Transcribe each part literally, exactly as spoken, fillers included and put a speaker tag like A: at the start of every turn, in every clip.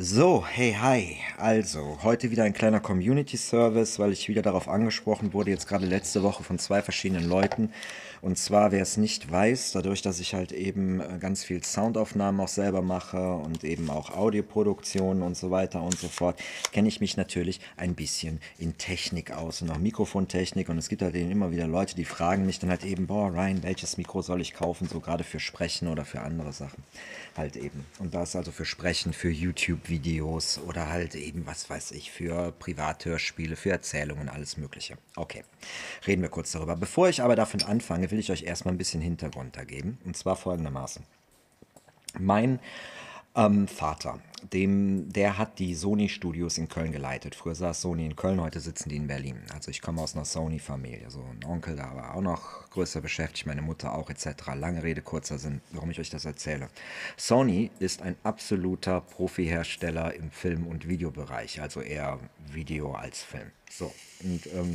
A: So, hey, hi. Also, heute wieder ein kleiner Community Service, weil ich wieder darauf angesprochen wurde, jetzt gerade letzte Woche von zwei verschiedenen Leuten. Und zwar, wer es nicht weiß, dadurch, dass ich halt eben äh, ganz viel Soundaufnahmen auch selber mache und eben auch Audioproduktionen und so weiter und so fort, kenne ich mich natürlich ein bisschen in Technik aus und auch Mikrofontechnik. Und es gibt halt eben immer wieder Leute, die fragen mich dann halt eben, boah, Ryan, welches Mikro soll ich kaufen, so gerade für Sprechen oder für andere Sachen halt eben. Und das also für Sprechen, für YouTube-Videos oder halt eben, was weiß ich, für Privathörspiele, für Erzählungen, alles Mögliche. Okay, reden wir kurz darüber. Bevor ich aber davon anfange, will ich euch erstmal ein bisschen Hintergrund da geben. Und zwar folgendermaßen. Mein ähm, Vater, dem, der hat die Sony-Studios in Köln geleitet. Früher saß Sony in Köln, heute sitzen die in Berlin. Also ich komme aus einer Sony-Familie. So ein Onkel, da war auch noch größer beschäftigt, meine Mutter auch et cetera. Lange Rede, kurzer Sinn, warum ich euch das erzähle. Sony ist ein absoluter Profi-Hersteller im Film- und Videobereich, also eher Video als Film. So, und ähm,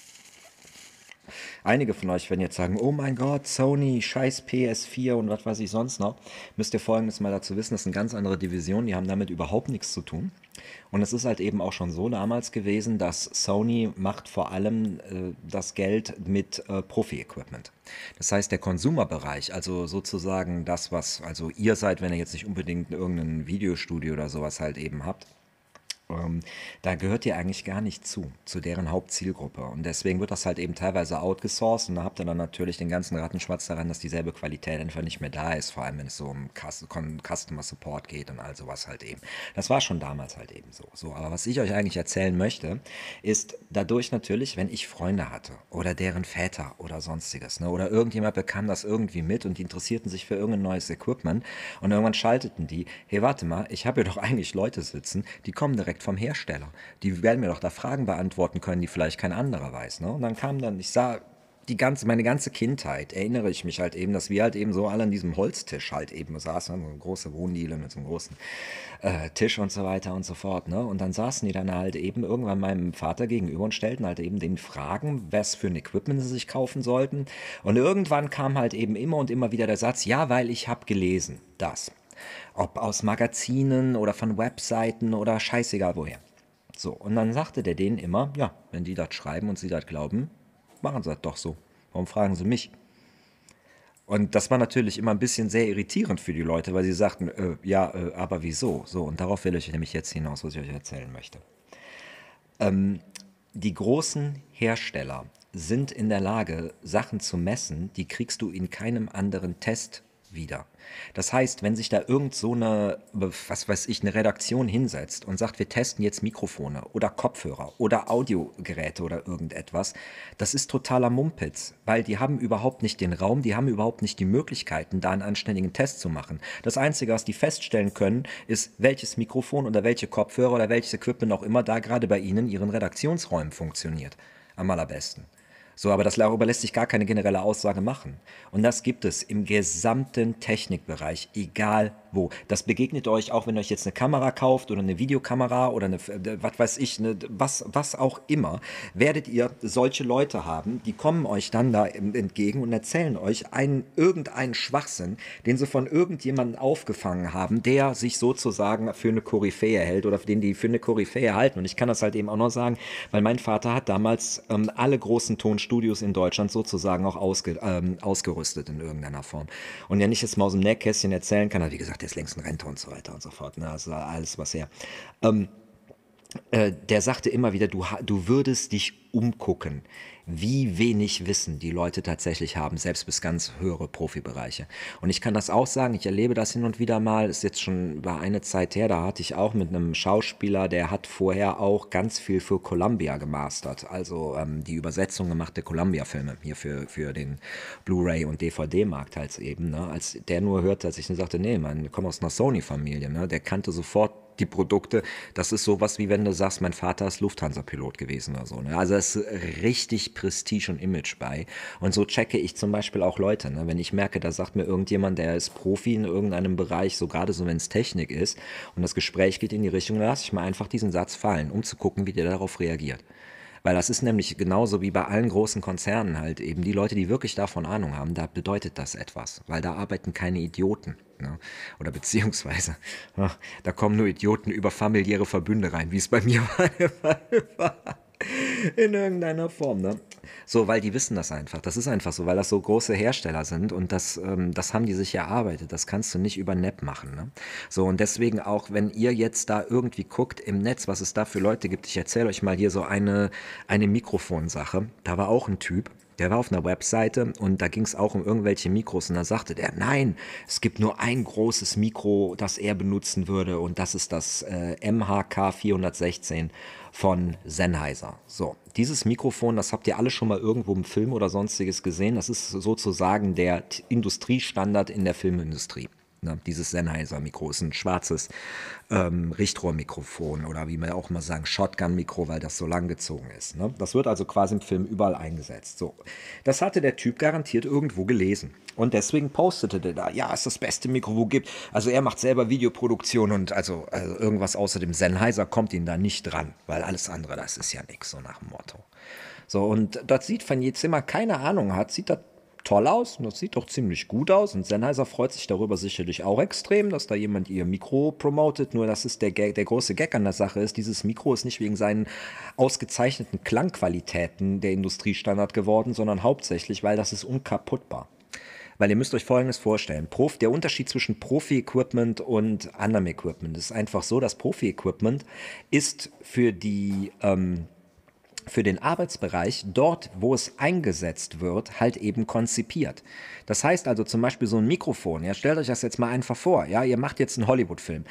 A: einige von euch werden jetzt sagen, oh mein Gott, Sony, scheiß P S vier und was weiß ich sonst noch. Müsst ihr Folgendes mal dazu wissen, das ist eine ganz andere Division, die haben damit überhaupt nichts zu tun. Und es ist halt eben auch schon so damals gewesen, dass Sony macht vor allem äh, das Geld mit äh, Profi-Equipment. Das heißt, der Konsumerbereich, also sozusagen das, was, also ihr seid, wenn ihr jetzt nicht unbedingt irgendein Videostudio oder sowas halt eben habt, ähm, da gehört ihr eigentlich gar nicht zu, zu deren Hauptzielgruppe. Und deswegen wird das halt eben teilweise outgesourced und da habt ihr dann natürlich den ganzen Rattenschwanz daran, dass dieselbe Qualität einfach nicht mehr da ist, vor allem wenn es so um Cus- Con- Customer Support geht und all sowas halt eben. Das war schon damals halt eben so. So, aber was ich euch eigentlich erzählen möchte, ist dadurch natürlich, wenn ich Freunde hatte oder deren Väter oder sonstiges, ne, oder irgendjemand bekam das irgendwie mit und die interessierten sich für irgendein neues Equipment und irgendwann schalteten die, hey, warte mal, ich habe hier doch eigentlich Leute sitzen, die kommen direkt vom Hersteller. Die werden mir doch da Fragen beantworten können, die vielleicht kein anderer weiß. Ne? Und dann kam dann, ich sah die ganze, meine ganze Kindheit erinnere ich mich halt eben, dass wir halt eben so alle an diesem Holztisch halt eben saßen, so eine große Wohndiele mit so einem großen äh, Tisch und so weiter und so fort. Ne? Und dann saßen die dann halt eben irgendwann meinem Vater gegenüber und stellten halt eben den Fragen, was für ein Equipment sie sich kaufen sollten. Und irgendwann kam halt eben immer und immer wieder der Satz, ja, weil ich habe gelesen, das. Ob aus Magazinen oder von Webseiten oder scheißegal woher. So, und dann sagte der denen immer, ja, wenn die das schreiben und sie das glauben, machen sie das doch so. Warum fragen sie mich? Und das war natürlich immer ein bisschen sehr irritierend für die Leute, weil sie sagten, äh, ja, äh, aber wieso? So, und darauf will ich nämlich jetzt hinaus, was ich euch erzählen möchte. Die großen Hersteller sind in der Lage, Sachen zu messen, die kriegst du in keinem anderen Test wieder. Das heißt, wenn sich da irgend so eine, was weiß ich, eine Redaktion hinsetzt und sagt, wir testen jetzt Mikrofone oder Kopfhörer oder Audiogeräte oder irgendetwas, das ist totaler Mumpitz, weil die haben überhaupt nicht den Raum, die haben überhaupt nicht die Möglichkeiten, da einen anständigen Test zu machen. Das Einzige, was die feststellen können, ist, welches Mikrofon oder welche Kopfhörer oder welches Equipment auch immer da gerade bei ihnen in ihren Redaktionsräumen funktioniert. Am allerbesten. So, aber das darüber lässt sich gar keine generelle Aussage machen. Und das gibt es im gesamten Technikbereich, egal wo. Das begegnet euch auch, wenn ihr euch jetzt eine Kamera kauft oder eine Videokamera oder eine, was weiß ich, eine, was, was auch immer, werdet ihr solche Leute haben, die kommen euch dann da entgegen und erzählen euch einen, irgendeinen Schwachsinn, den sie von irgendjemandem aufgefangen haben, der sich sozusagen für eine Koryphäe hält oder den die für eine Koryphäe halten. Und ich kann das halt eben auch noch sagen, weil mein Vater hat damals ähm, alle großen Tonstudios in Deutschland sozusagen auch ausge, ähm, ausgerüstet in irgendeiner Form. Und ja nicht jetzt mal aus dem Nähkästchen erzählen kann, aber wie gesagt, der ist längst in Rente und so weiter und so fort. Ne? Also alles, was er. Äh, der sagte immer wieder, du, du würdest dich umgucken, wie wenig Wissen die Leute tatsächlich haben, selbst bis ganz höhere Profibereiche. Und ich kann das auch sagen, ich erlebe das hin und wieder mal, ist jetzt schon über eine Zeit her, da hatte ich auch mit einem Schauspieler, der hat vorher auch ganz viel für Columbia gemastert, also ähm, die Übersetzung gemacht der Columbia-Filme, hier für, für den Blu-ray- und D V D-Markt halt eben. Ne? Als der nur hörte, als ich nur sagte, nee, man, ich komme aus einer Sony-Familie, ne? Der kannte sofort die Produkte, das ist sowas wie wenn du sagst, mein Vater ist Lufthansa-Pilot gewesen oder so. Ne? Also es ist richtig Prestige und Image bei. Und so checke ich zum Beispiel auch Leute. Ne? Wenn ich merke, da sagt mir irgendjemand, der ist Profi in irgendeinem Bereich, so gerade so wenn es Technik ist und das Gespräch geht in die Richtung, dann lasse ich mal einfach diesen Satz fallen, um zu gucken, wie der darauf reagiert. Weil das ist nämlich genauso wie bei allen großen Konzernen halt eben. Die Leute, die wirklich davon Ahnung haben, da bedeutet das etwas. Weil da arbeiten keine Idioten. Ne? Oder beziehungsweise, ach, da kommen nur Idioten über familiäre Verbünde rein, wie es bei mir war. In irgendeiner Form, ne? So, weil die wissen das einfach. Das ist einfach so, weil das so große Hersteller sind und das, ähm, das haben die sich erarbeitet. Das kannst du nicht über N E P machen. Ne? So, und deswegen auch, wenn ihr jetzt da irgendwie guckt im Netz, was es da für Leute gibt, ich erzähle euch mal hier so eine, eine Mikrofonsache. Da war auch ein Typ, der war auf einer Webseite und da ging es auch um irgendwelche Mikros und da sagte der, nein, es gibt nur ein großes Mikro, das er benutzen würde und das ist das äh, M H K vierhundertsechzehn von Sennheiser. So, dieses Mikrofon, das habt ihr alle schon mal irgendwo im Film oder sonstiges gesehen, das ist sozusagen der T- Industriestandard in der Filmindustrie. Ne, dieses Sennheiser-Mikro ist ein schwarzes ähm, Richtrohrmikrofon oder wie wir auch mal sagen, Shotgun-Mikro, weil das so lang gezogen ist. Ne? Das wird also quasi im Film überall eingesetzt. So, das hatte der Typ garantiert irgendwo gelesen. Und deswegen postete der da, ja, ist das beste Mikro, wo gibt. Also er macht selber Videoproduktion und also, also irgendwas außer dem Sennheiser kommt ihn da nicht dran, weil alles andere, das ist ja nichts, so nach dem Motto. So, und das sieht, wenn jetzt jemand keine Ahnung hat, sieht das toll aus und das sieht doch ziemlich gut aus. Und Sennheiser freut sich darüber sicherlich auch extrem, dass da jemand ihr Mikro promotet. Nur das ist der, Gag, der große Gag an der Sache ist, dieses Mikro ist nicht wegen seinen ausgezeichneten Klangqualitäten der Industriestandard geworden, sondern hauptsächlich, weil das ist unkaputtbar. Weil ihr müsst euch Folgendes vorstellen. Prof, der Unterschied zwischen Profi-Equipment und anderem Equipment ist einfach so, dass Profi-Equipment ist für die ähm, für den Arbeitsbereich dort, wo es eingesetzt wird, halt eben konzipiert. Das heißt also zum Beispiel so ein Mikrofon, ja, stellt euch das jetzt mal einfach vor, ja, ihr macht jetzt einen Hollywood-Film.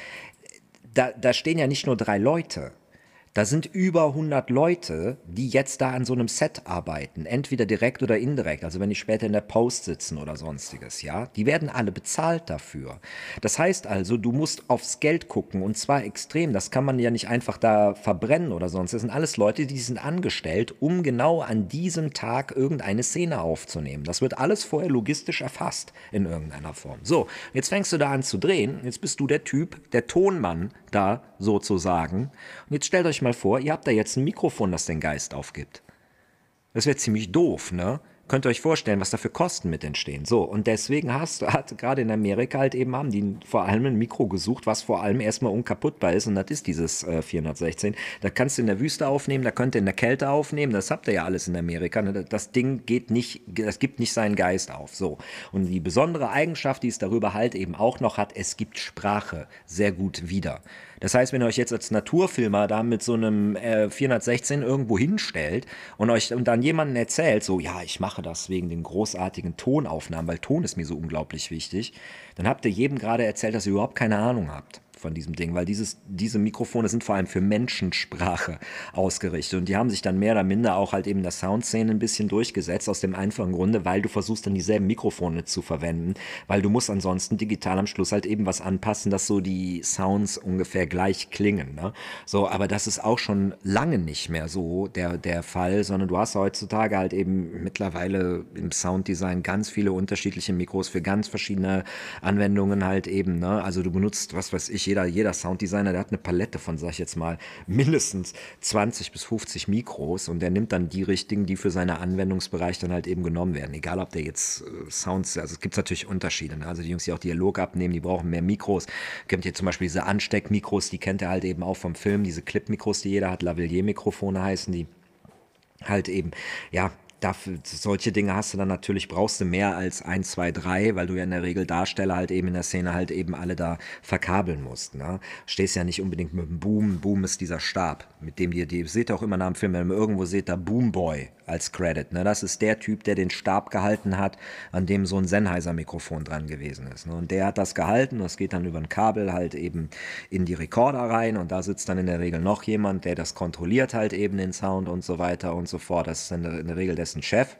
A: Da, da stehen ja nicht nur drei Leute. Da sind über hundert Leute, die jetzt da an so einem Set arbeiten, entweder direkt oder indirekt, also wenn die später in der Post sitzen oder sonstiges, ja, die werden alle bezahlt dafür. Das heißt also, du musst aufs Geld gucken und zwar extrem, das kann man ja nicht einfach da verbrennen oder sonst, das sind alles Leute, die sind angestellt, um genau an diesem Tag irgendeine Szene aufzunehmen. Das wird alles vorher logistisch erfasst in irgendeiner Form. So, jetzt fängst du da an zu drehen, jetzt bist du der Typ, der Tonmann da sozusagen und jetzt stellt euch mal vor, ihr habt da jetzt ein Mikrofon, das den Geist aufgibt. Das wäre ziemlich doof, ne? Könnt ihr euch vorstellen, was da für Kosten mit entstehen. So, und deswegen hast, hat gerade in Amerika halt eben, haben die vor allem ein Mikro gesucht, was vor allem erstmal unkaputtbar ist und das ist dieses äh, vierhundertsechzehn. Da kannst du in der Wüste aufnehmen, da könnt ihr in der Kälte aufnehmen, das habt ihr ja alles in Amerika. Ne? Das Ding geht nicht, das gibt nicht seinen Geist auf. So, und die besondere Eigenschaft, die es darüber halt eben auch noch hat, es gibt Sprache sehr gut wieder. Das heißt, wenn ihr euch jetzt als Naturfilmer da mit so einem äh, vierhundertsechzehn irgendwo hinstellt und euch und dann jemanden erzählt, so, ja, ich mache das wegen den großartigen Tonaufnahmen, weil Ton ist mir so unglaublich wichtig, dann habt ihr jedem gerade erzählt, dass ihr überhaupt keine Ahnung habt von diesem Ding, weil dieses, diese Mikrofone sind vor allem für Menschensprache ausgerichtet und die haben sich dann mehr oder minder auch halt eben in der Soundszene ein bisschen durchgesetzt, aus dem einfachen Grunde, weil du versuchst dann dieselben Mikrofone zu verwenden, weil du musst ansonsten digital am Schluss halt eben was anpassen, dass so die Sounds ungefähr gleich klingen, ne? So, aber das ist auch schon lange nicht mehr so der, der Fall, sondern du hast heutzutage halt eben mittlerweile im Sounddesign ganz viele unterschiedliche Mikros für ganz verschiedene Anwendungen halt eben, ne? Also du benutzt, was weiß ich, jeder, jeder Sounddesigner, der hat eine Palette von, sag ich jetzt mal, mindestens zwanzig bis fünfzig Mikros und der nimmt dann die richtigen, die für seinen Anwendungsbereich dann halt eben genommen werden. Egal, ob der jetzt äh, Sounds, also es gibt natürlich Unterschiede. Ne? Also die Jungs, die auch Dialog abnehmen, die brauchen mehr Mikros. Es gibt hier zum Beispiel diese Ansteckmikros, die kennt ihr halt eben auch vom Film, diese Clip-Mikros, die jeder hat, Lavalier-Mikrofone heißen die. Halt eben, ja, dafür, solche Dinge hast du dann natürlich, brauchst du mehr als eins, zwei, drei, weil du ja in der Regel Darsteller halt eben in der Szene halt eben alle da verkabeln musst. Ne? Stehst ja nicht unbedingt mit dem Boom. Boom ist dieser Stab, mit dem ihr, die seht ihr auch immer nach dem Film, wenn ihr irgendwo seht, da Boomboy als Credit. Ne? Das ist der Typ, der den Stab gehalten hat, an dem so ein Sennheiser-Mikrofon dran gewesen ist. Ne? Und der hat das gehalten, das geht dann über ein Kabel halt eben in die Rekorder rein und da sitzt dann in der Regel noch jemand, der das kontrolliert halt eben den Sound und so weiter und so fort. Das ist in der, in der Regel dessen Chef,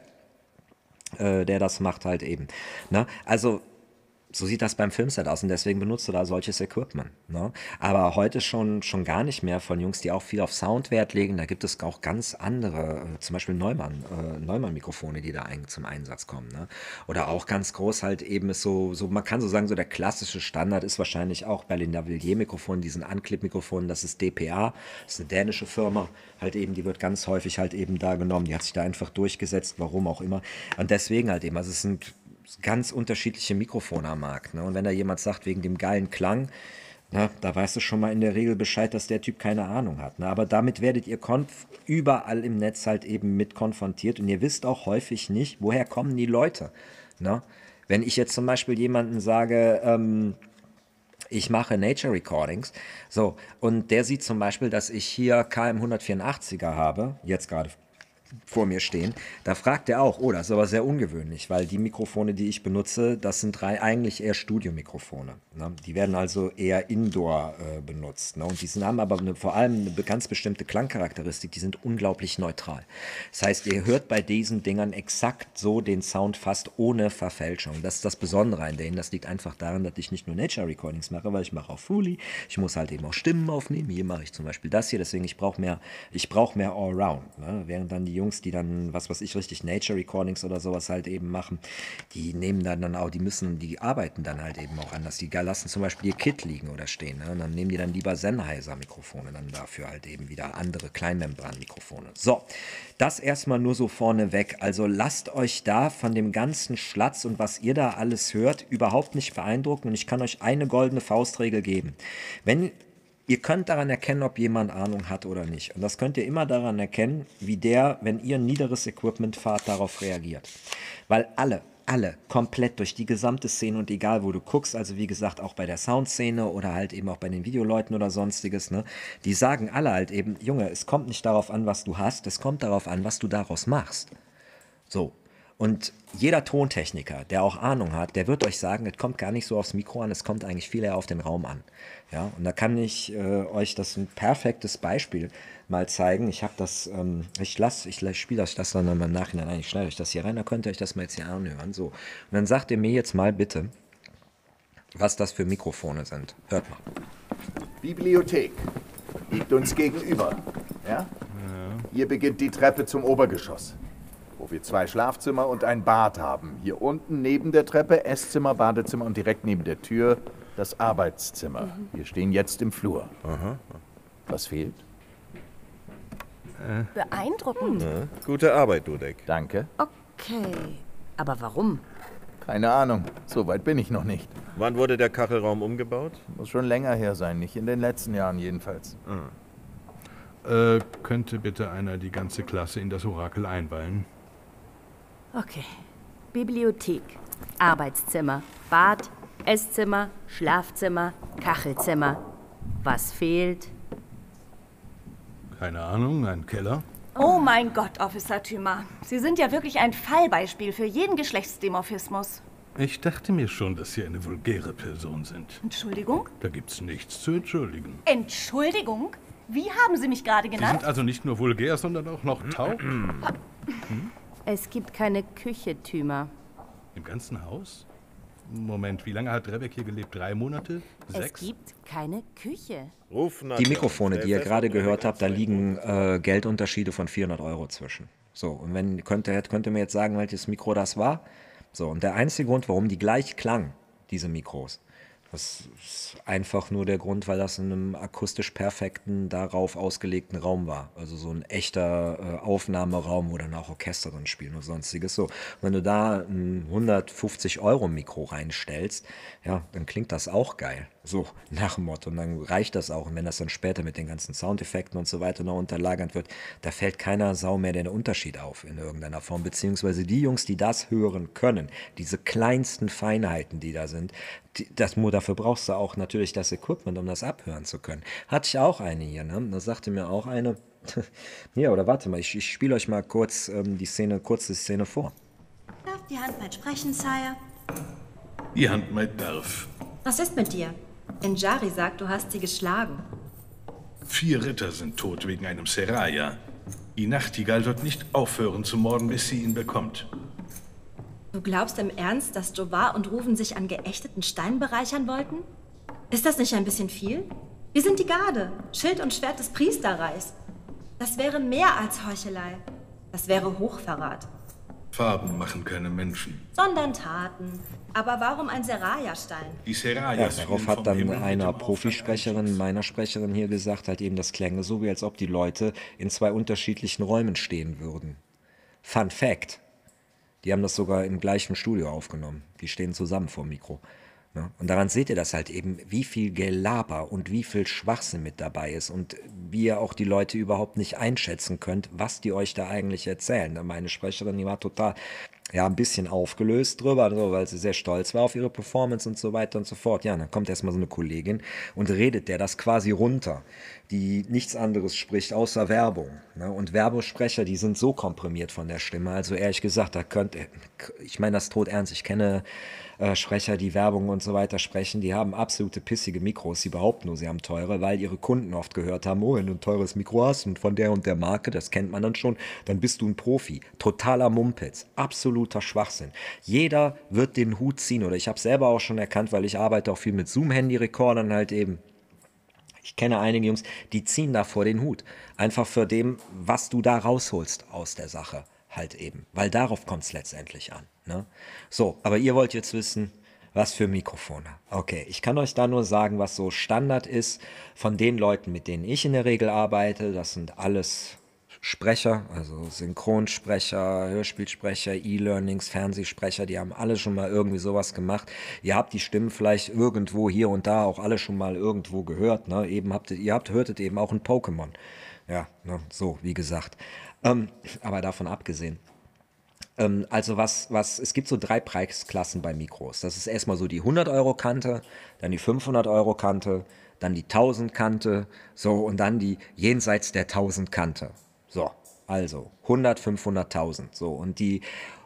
A: äh, der das macht halt eben. Ne? Also so sieht das beim Filmset aus und deswegen benutzt du da solches Equipment. Ne? Aber heute schon, schon gar nicht mehr von Jungs, die auch viel auf Sound Wert legen. Da gibt es auch ganz andere, äh, zum Beispiel Neumann, äh, Neumann-Mikrofone, die da ein, zum Einsatz kommen. Ne? Oder auch ganz groß halt eben ist so, so, man kann so sagen, so der klassische Standard ist wahrscheinlich auch bei den Lavalier-Mikrofonen, diesen Unclip-Mikrofonen, das ist D P A, das ist eine dänische Firma, halt eben, die wird ganz häufig halt eben da genommen. Die hat sich da einfach durchgesetzt, warum auch immer. Und deswegen halt eben, also es sind ganz unterschiedliche Mikrofone am Markt. Ne? Und wenn da jemand sagt, wegen dem geilen Klang, na, da weißt du schon mal in der Regel Bescheid, dass der Typ keine Ahnung hat. Ne? Aber damit werdet ihr konf überall im Netz halt eben mit konfrontiert. Und ihr wisst auch häufig nicht, woher kommen die Leute. Ne? Wenn ich jetzt zum Beispiel jemanden sage, ähm, ich mache Nature Recordings, so, und der sieht zum Beispiel, dass ich hier K M hundertvierundachtziger habe, jetzt gerade vor mir stehen, da fragt er auch, oh, das ist aber sehr ungewöhnlich, weil die Mikrofone, die ich benutze, das sind drei eigentlich eher Studiomikrofone. Ne? Die werden also eher indoor äh, benutzt. Ne? Und die sind, haben aber eine, vor allem eine ganz bestimmte Klangcharakteristik, die sind unglaublich neutral. Das heißt, ihr hört bei diesen Dingern exakt so den Sound fast ohne Verfälschung. Das ist das Besondere an denen. Das liegt einfach daran, dass ich nicht nur Nature Recordings mache, weil ich mache auch Foley. Ich muss halt eben auch Stimmen aufnehmen. Hier mache ich zum Beispiel das hier. Deswegen, ich brauche mehr, ich brauche mehr Allround. Ne? Während dann die Jungs, die dann, was weiß ich, richtig Nature Recordings oder sowas halt eben machen, die nehmen dann, dann auch, die müssen, die arbeiten dann halt eben auch anders. Die lassen zum Beispiel ihr Kit liegen oder stehen. Ne? Und dann nehmen die dann lieber Sennheiser-Mikrofone, dann dafür halt eben wieder andere Kleinmembran-Mikrofone. So, das erstmal nur so vorneweg. Also lasst euch da von dem ganzen Schlatz und was ihr da alles hört, überhaupt nicht beeindrucken. Und ich kann euch eine goldene Faustregel geben. Wenn Ihr könnt daran erkennen, ob jemand Ahnung hat oder nicht. Und das könnt ihr immer daran erkennen, wie der, wenn ihr niederes Equipment fahrt, darauf reagiert. Weil alle, alle, komplett durch die gesamte Szene und egal, wo du guckst, also wie gesagt, auch bei der Soundszene oder halt eben auch bei den Videoleuten oder sonstiges, ne, die sagen alle halt eben, Junge, es kommt nicht darauf an, was du hast, es kommt darauf an, was du daraus machst. So. Und jeder Tontechniker, der auch Ahnung hat, der wird euch sagen, es kommt gar nicht so aufs Mikro an, es kommt eigentlich viel eher auf den Raum an. Ja, und da kann ich äh, euch das ein perfektes Beispiel mal zeigen. Ich habe das, ähm, ich lasse, ich spiele das, das dann im Nachhinein ein, ich schneide euch das hier rein, da könnt ihr euch das mal jetzt hier anhören. So. Und dann sagt ihr mir jetzt mal bitte, was das für Mikrofone sind. Hört mal.
B: Bibliothek liegt uns gegenüber. Ja? Ja. Hier beginnt die Treppe zum Obergeschoss, wo wir zwei Schlafzimmer und ein Bad haben. Hier unten neben der Treppe Esszimmer, Badezimmer und direkt neben der Tür das Arbeitszimmer. Mhm. Wir stehen jetzt im Flur. Aha. Was fehlt?
C: Äh. Beeindruckend.
D: Ja, gute Arbeit, Dudek.
B: Danke.
C: Okay, aber warum?
B: Keine Ahnung, so weit bin ich noch nicht.
D: Wann wurde der Kachelraum umgebaut?
B: Muss schon länger her sein, nicht in den letzten Jahren jedenfalls.
E: Ah. Äh, könnte bitte einer die ganze Klasse in das Orakel einweihen?
C: Okay. Bibliothek, Arbeitszimmer, Bad, Esszimmer, Schlafzimmer, Kachelzimmer. Was fehlt?
E: Keine Ahnung, ein Keller?
F: Oh mein Gott, Officer Thümer. Sie sind ja wirklich ein Fallbeispiel für jeden Geschlechtsdimorphismus.
E: Ich dachte mir schon, dass Sie eine vulgäre Person sind.
F: Entschuldigung?
E: Da gibt's nichts zu entschuldigen.
F: Entschuldigung? Wie haben Sie mich gerade
E: Sie
F: genannt?
E: sind also nicht nur vulgär, sondern auch noch taub? Hm?
C: Es gibt keine Küche, Thümer.
E: Im ganzen Haus? Moment, wie lange hat Rebek hier gelebt? Drei Monate? Sechs?
C: Es gibt keine Küche.
A: Die Mikrofone, die ihr gerade gehört habt, da liegen äh, Geldunterschiede von vierhundert Euro zwischen. So, und wenn, könnt ihr, könnt ihr mir jetzt sagen, welches Mikro das war? So, und der einzige Grund, warum die gleich klangen, diese Mikros, das ist einfach nur der Grund, weil das in einem akustisch perfekten, darauf ausgelegten Raum war. Also so ein echter äh, Aufnahmeraum, wo dann auch Orchester drin spielen und sonstiges. So, wenn du da ein hundertfünfzig Euro Mikro reinstellst, ja, dann klingt das auch geil. So, nach dem Motto. Und dann reicht das auch. Und wenn das dann später mit den ganzen Soundeffekten und so weiter noch unterlagert wird, da fällt keiner Sau mehr den Unterschied auf in irgendeiner Form. Beziehungsweise die Jungs, die das hören können, diese kleinsten Feinheiten, die da sind, die, das, dafür brauchst du auch natürlich das Equipment, um das abhören zu können. Hatte ich auch eine hier, ne? Da sagte mir auch eine, ja, oder warte mal, ich, ich spiele euch mal kurz ähm, die Szene, kurz die Szene vor.
G: Darf die Handmaid sprechen, Sire?
E: Die Handmaid darf.
G: Was ist mit dir? Njari sagt, du hast sie geschlagen.
E: Vier Ritter sind tot wegen einem Seraya. Die Nachtigall wird nicht aufhören zu morden, bis sie ihn bekommt.
G: Du glaubst im Ernst, dass Jovar und Ruven sich an geächteten Steinen bereichern wollten? Ist das nicht ein bisschen viel? Wir sind die Garde, Schild und Schwert des Priesterreichs. Das wäre mehr als Heuchelei. Das wäre Hochverrat.
E: Farben machen keine Menschen.
G: Sondern Taten. Aber warum ein Seraya-Stein?
E: Die Serayas
A: ja, darauf hat dann eine Profisprecherin, meiner Sprecherin hier gesagt, halt eben, das klänge so, wie als ob die Leute in zwei unterschiedlichen Räumen stehen würden. Fun Fact. Die haben das sogar im gleichen Studio aufgenommen. Die stehen zusammen vor dem Mikro. Ne? Und daran seht ihr das halt eben, wie viel Gelaber und wie viel Schwachsinn mit dabei ist und wie ihr auch die Leute überhaupt nicht einschätzen könnt, was die euch da eigentlich erzählen. Meine Sprecherin, die war total, ja, ein bisschen aufgelöst drüber, so, weil sie sehr stolz war auf ihre Performance und so weiter und so fort. Ja, dann kommt erstmal so eine Kollegin und redet der das quasi runter, die nichts anderes spricht außer Werbung. Ne? Und Werbesprecher, die sind so komprimiert von der Stimme. Also ehrlich gesagt, da könnt, ich meine das tot ernst, ich kenne äh, Sprecher, die Werbung und so weiter sprechen, die haben absolute pissige Mikros, sie behaupten nur, sie haben teure, weil ihre Kunden oft gehört haben, oh, wenn du ein teures Mikro hast und von der und der Marke, das kennt man dann schon, dann bist du ein Profi. Totaler Mumpitz, absoluter Schwachsinn. Jeder wird den Hut ziehen, oder ich habe selber auch schon erkannt, weil ich arbeite auch viel mit Zoom-Handy-Rekordern halt eben. Ich kenne einige Jungs, die ziehen davor den Hut. Einfach für dem, was du da rausholst aus der Sache halt eben. Weil darauf kommt es letztendlich an. Ne? So, aber ihr wollt jetzt wissen, was für Mikrofone. Okay, ich kann euch da nur sagen, was so Standard ist von den Leuten, mit denen ich in der Regel arbeite. Das sind alles Sprecher, also Synchronsprecher, Hörspielsprecher, E-Learnings, Fernsehsprecher, die haben alle schon mal irgendwie sowas gemacht. Ihr habt die Stimmen vielleicht irgendwo hier und da auch alle schon mal irgendwo gehört. Ne? Eben habt ihr, ihr habt, hörtet eben auch ein Pokémon. Ja, ne? So, wie gesagt. Ähm, aber davon abgesehen. Ähm, also was, was, es gibt so drei Preisklassen bei Mikros. Das ist erstmal so die hundert-Euro-Kante, dann die fünfhundert-Euro-Kante, dann die tausend-Kante, so, und dann die jenseits der tausend-Kante. So, also hundert, fünfhundert, tausend. So, und die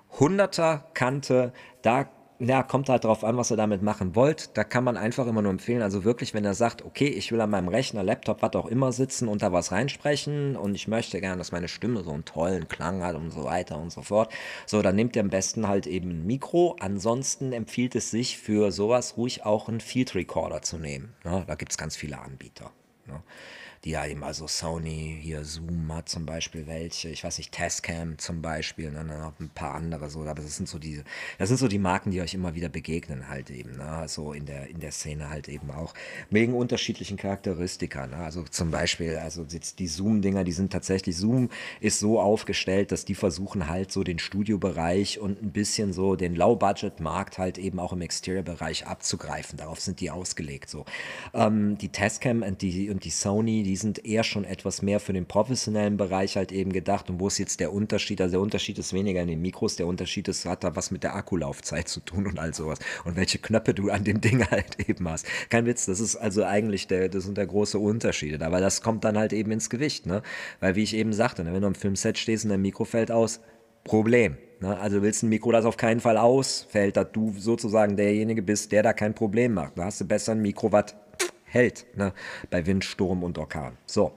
A: hunderter-Kante, da ja, kommt halt drauf an, was ihr damit machen wollt. Da kann man einfach immer nur empfehlen, also wirklich, wenn er sagt, okay, ich will an meinem Rechner, Laptop, was auch immer sitzen und da was reinsprechen und ich möchte gerne, dass meine Stimme so einen tollen Klang hat und so weiter und so fort. So, dann nehmt ihr am besten halt eben ein Mikro. Ansonsten empfiehlt es sich für sowas ruhig auch einen Field Recorder zu nehmen. Ja, da gibt es ganz viele Anbieter. Ja. Die ja eben, also Sony, hier Zoom hat zum Beispiel welche, ich weiß nicht, Tascam zum Beispiel, und dann noch ein paar andere so, aber das sind so die, das sind so die Marken, die euch immer wieder begegnen halt eben, ne? So in der, in der Szene halt eben auch, wegen unterschiedlichen Charakteristika, ne? Also zum Beispiel, also jetzt die Zoom-Dinger, die sind tatsächlich, Zoom ist so aufgestellt, dass die versuchen halt so den Studiobereich und ein bisschen so den Low-Budget-Markt halt eben auch im Exterior-Bereich abzugreifen, darauf sind die ausgelegt, so. Ähm, die Tascam und die, und die Sony, die sind eher schon etwas mehr für den professionellen Bereich halt eben gedacht. Und wo ist jetzt der Unterschied? Also der Unterschied ist weniger in den Mikros, der Unterschied ist, hat da was mit der Akkulaufzeit zu tun und all sowas. Und welche Knöpfe du an dem Ding halt eben hast. Kein Witz, das ist also eigentlich der, das sind der große Unterschiede. Aber das kommt dann halt eben ins Gewicht, ne? Weil wie ich eben sagte, ne, wenn du am Filmset stehst und dein Mikro fällt aus, Problem. Ne? Also willst ein Mikro, das auf keinen Fall ausfällt, dass du sozusagen derjenige bist, der da kein Problem macht. Da hast du besser ein Mikro, was hält, ne? Bei Wind, Sturm und Orkan. So.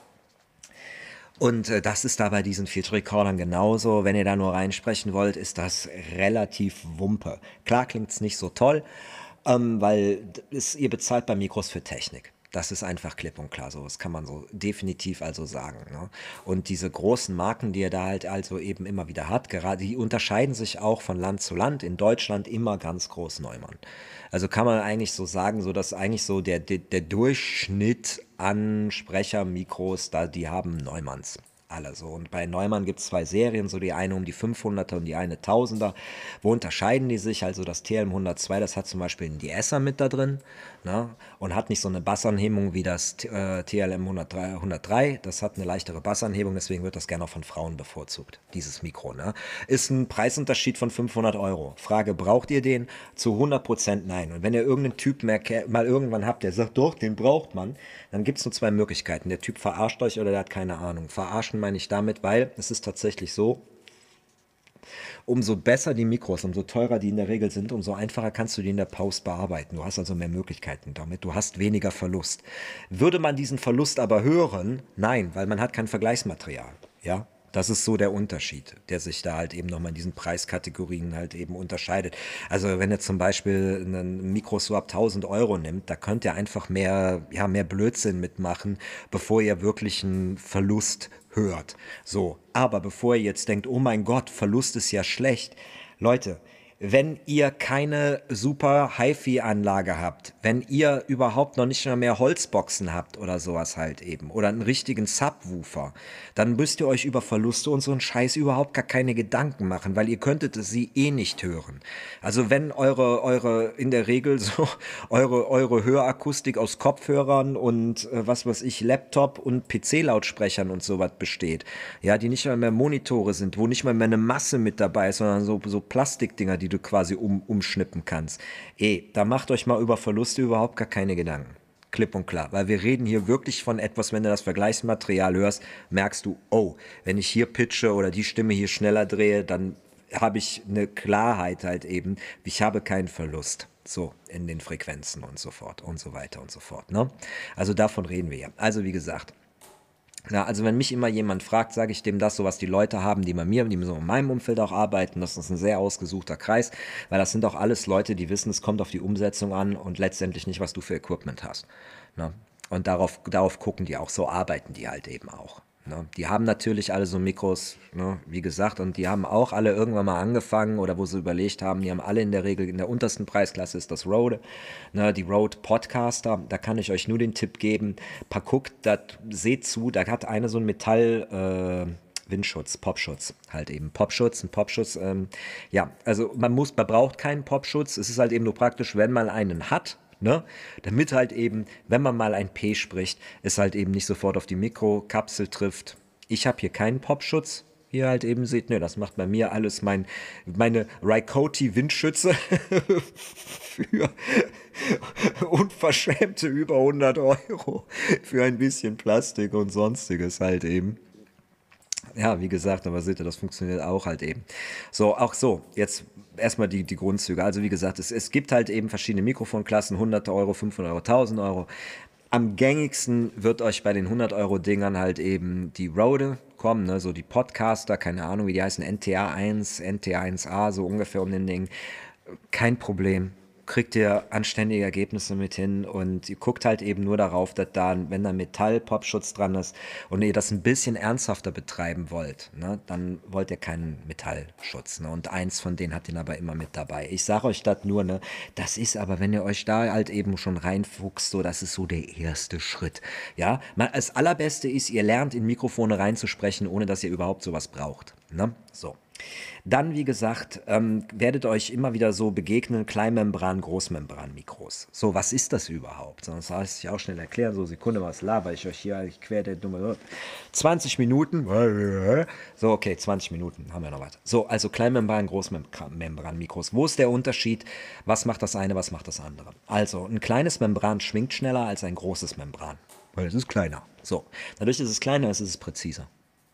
A: Und äh, das ist da bei diesen Field Recordern genauso. Wenn ihr da nur reinsprechen wollt, ist das relativ Wumpe. Klar klingt es nicht so toll, ähm, weil es, ihr bezahlt bei Mikros für Technik. Das ist einfach klipp und klar so. Das kann man so definitiv also sagen. Ne? Und diese großen Marken, die ihr da halt also eben immer wieder hat, gerade die unterscheiden sich auch von Land zu Land. In Deutschland immer ganz groß Neumann. Also kann man eigentlich so sagen, so dass eigentlich so der, der, der Durchschnitt an Sprechermikros, da die haben Neumanns. Alle so. Und bei Neumann gibt es zwei Serien, so die eine um die fünfhunderter und die eine tausender. Wo unterscheiden die sich? Also das T L M hundertzwei, das hat zum Beispiel einen De-Esser mit da drin, ne? Und hat nicht so eine Bassanhebung wie das äh, T L M hundertdrei. Das hat eine leichtere Bassanhebung, deswegen wird das gerne auch von Frauen bevorzugt, dieses Mikro. Ne? Ist ein Preisunterschied von fünfhundert Euro. Frage, braucht ihr den? Zu hundert Prozent nein. Und wenn ihr irgendeinen Typ mehr, mal irgendwann habt, der sagt, doch, den braucht man, dann gibt es nur zwei Möglichkeiten. Der Typ verarscht euch oder der hat keine Ahnung. Verarschen meine ich damit, weil es ist tatsächlich so, umso besser die Mikros, umso teurer die in der Regel sind, umso einfacher kannst du die in der Post bearbeiten. Du hast also mehr Möglichkeiten damit, du hast weniger Verlust. Würde man diesen Verlust aber hören? Nein, weil man hat kein Vergleichsmaterial. Ja, das ist so der Unterschied, der sich da halt eben nochmal in diesen Preiskategorien halt eben unterscheidet. Also wenn ihr zum Beispiel ein Mikro so ab tausend Euro nimmt, da könnt ihr einfach mehr, ja, mehr Blödsinn mitmachen, bevor ihr wirklich einen Verlust hört. So, aber bevor ihr jetzt denkt, oh mein Gott, Verlust ist ja schlecht. Leute, wenn ihr keine super Hi-Fi-Anlage habt, wenn ihr überhaupt noch nicht mal mehr Holzboxen habt oder sowas halt eben oder einen richtigen Subwoofer, dann müsst ihr euch über Verluste und so einen Scheiß überhaupt gar keine Gedanken machen, weil ihr könntet sie eh nicht hören. Also wenn eure, eure in der Regel so eure, eure Hörakustik aus Kopfhörern und äh, was weiß ich, Laptop und P C-Lautsprechern und sowas besteht, ja, die nicht mal mehr Monitore sind, wo nicht mal mehr eine Masse mit dabei ist, sondern so, so Plastikdinger, die du quasi um, umschnippen kannst. Eh, da macht euch mal über Verluste überhaupt gar keine Gedanken. Klipp und klar, weil wir reden hier wirklich von etwas, wenn du das Vergleichsmaterial hörst, merkst du, oh, wenn ich hier pitche oder die Stimme hier schneller drehe, dann habe ich eine Klarheit halt eben, ich habe keinen Verlust. So, in den Frequenzen und so fort und so weiter und so fort. Ne? Also davon reden wir ja. Also wie gesagt, ja, also wenn mich immer jemand fragt, sage ich dem das, so was die Leute haben, die bei mir, die so in meinem Umfeld auch arbeiten, das ist ein sehr ausgesuchter Kreis, weil das sind auch alles Leute, die wissen, es kommt auf die Umsetzung an und letztendlich nicht, was du für Equipment hast. Ne? Und darauf, darauf gucken die auch, so arbeiten die halt eben auch. Ne? Die haben natürlich alle so Mikros, ne, wie gesagt, und die haben auch alle irgendwann mal angefangen oder wo sie überlegt haben, die haben alle in der Regel, in der untersten Preisklasse ist das Rode, ne, die Rode Podcaster, da kann ich euch nur den Tipp geben, paar guckt, dat, seht zu, da hat eine so ein Metall, äh, Windschutz, Popschutz, halt eben Popschutz, ein Popschutz, ähm, ja, also man muss, man braucht keinen Popschutz, es ist halt eben nur praktisch, wenn man einen hat, ne, damit halt eben, wenn man mal ein P spricht, es halt eben nicht sofort auf die Mikrokapsel trifft. Ich habe hier keinen Popschutz, wie ihr halt eben seht, ne, das macht bei mir alles mein, meine Raikoti Windschütze für unverschämte über hundert Euro für ein bisschen Plastik und sonstiges halt eben. Ja, wie gesagt, aber seht ihr, das funktioniert auch halt eben. So, auch so, jetzt erstmal die, die Grundzüge. Also wie gesagt, es, es gibt halt eben verschiedene Mikrofonklassen, hundert Euro, fünfhundert Euro, tausend Euro. Am gängigsten wird euch bei den hundert Euro Dingern halt eben die Rode kommen, ne? So die Podcaster, keine Ahnung, wie die heißen, N T A eins, N T A eins A, so ungefähr um den Ding. Kein Problem. Kriegt ihr anständige Ergebnisse mit hin und ihr guckt halt eben nur darauf, dass da, wenn da Metall-Popschutz dran ist und ihr das ein bisschen ernsthafter betreiben wollt, ne, dann wollt ihr keinen Metallschutz. Ne, und eins von denen hat den aber immer mit dabei. Ich sage euch das nur, ne, das ist aber, wenn ihr euch da halt eben schon reinfuchst, so, das ist so der erste Schritt. Ja, das Allerbeste ist, ihr lernt in Mikrofone reinzusprechen, ohne dass ihr überhaupt sowas braucht. Ne? So. Dann, wie gesagt, ähm, werdet euch immer wieder so begegnen, Kleinmembran, Großmembran-Mikros. So, was ist das überhaupt? Das heißt, ich auch schnell erklären, so Sekunde, was laber ich euch hier, ich quer der Nummer, zwanzig Minuten, so, okay, zwanzig Minuten, haben wir noch was. So, also Kleinmembran, Großmembran-Mikros. Wo ist der Unterschied? Was macht das eine, was macht das andere? Also, ein kleines Membran schwingt schneller als ein großes Membran, weil es ist kleiner. So, dadurch, dass es kleiner ist, ist es präziser.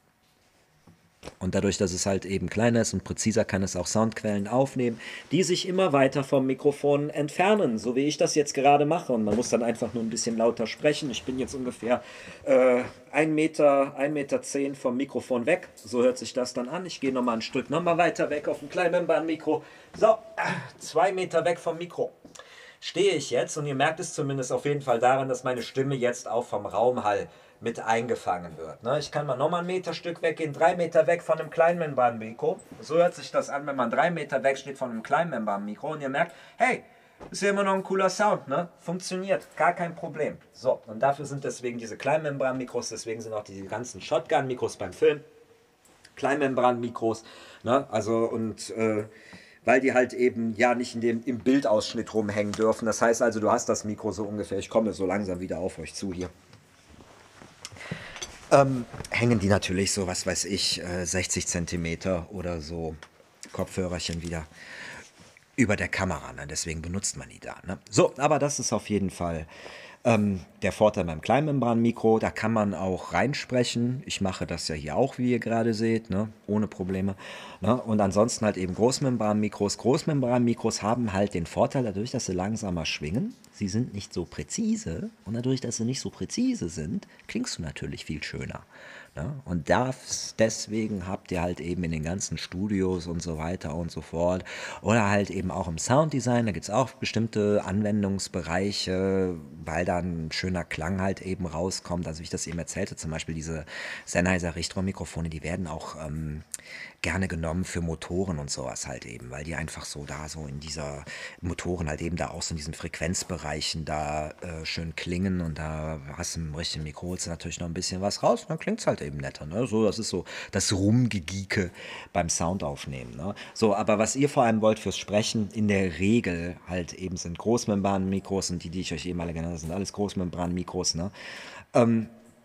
A: Und dadurch, dass es halt eben kleiner ist und präziser, kann es auch Soundquellen aufnehmen, die sich immer weiter vom Mikrofon entfernen, so wie ich das jetzt gerade mache. Und man muss dann einfach nur ein bisschen lauter sprechen. Ich bin jetzt ungefähr äh, ein Meter, ein Meter zehn vom Mikrofon weg. So hört sich das dann an. Ich gehe nochmal ein Stück nochmal weiter weg auf dem Kleinmembran-Mikro. So, zwei Meter weg vom Mikro stehe ich jetzt. Und ihr merkt es zumindest auf jeden Fall daran, dass meine Stimme jetzt auch vom Raumhall mit eingefangen wird. Ne? Ich kann mal nochmal ein Meter Stück weggehen, drei Meter weg von einem Kleinmembran-Mikro. So hört sich das an, wenn man drei Meter weg steht von einem Kleinmembran-Mikro und ihr merkt, hey, ist ja immer noch ein cooler Sound, ne? Funktioniert, gar kein Problem. So, und dafür sind deswegen diese Kleinmembran-Mikros, deswegen sind auch die ganzen Shotgun-Mikros beim Film Kleinmembran-Mikros, ne? Also und äh, weil die halt eben ja nicht in dem, im Bildausschnitt rumhängen dürfen. Das heißt also, du hast das Mikro so ungefähr, ich komme so langsam wieder auf euch zu hier. Ähm, hängen die natürlich so, was weiß ich, äh, sechzig Zentimeter oder so Kopfhörerchen wieder über der Kamera. Ne? Deswegen benutzt man die da. Ne? So, aber das ist auf jeden Fall ähm, der Vorteil beim Kleinmembran-Mikro. Da kann man auch reinsprechen. Ich mache das ja hier auch, wie ihr gerade seht, ne? Ohne Probleme. Ne? Und ansonsten halt eben Großmembran-Mikros. Großmembran-Mikros haben halt den Vorteil dadurch, dass sie langsamer schwingen. Sie sind nicht so präzise und dadurch, dass sie nicht so präzise sind, klingst du natürlich viel schöner. Ne? Und das, deswegen habt ihr halt eben in den ganzen Studios und so weiter und so fort oder halt eben auch im Sounddesign, da gibt es auch bestimmte Anwendungsbereiche, weil da ein schöner Klang halt eben rauskommt. Also wie ich das eben erzählte, zum Beispiel diese Sennheiser Richtrohrmikrofone, die werden auch ähm, gerne genommen für Motoren und sowas halt eben, weil die einfach so da so in dieser Motoren halt eben da auch so in diesen Frequenzbereichen da äh, schön klingen und da hast du im richtigen Mikro holst du natürlich noch ein bisschen was raus und dann klingt es halt eben netter. Ne? So, das ist so das Rumgegieke beim Sound aufnehmen. Ne? So, aber was ihr vor allem wollt fürs Sprechen, in der Regel halt eben sind Großmembran-Mikros und die, die ich euch eben alle genannt habe, sind alles Großmembran-Mikros. Ne? Ähm,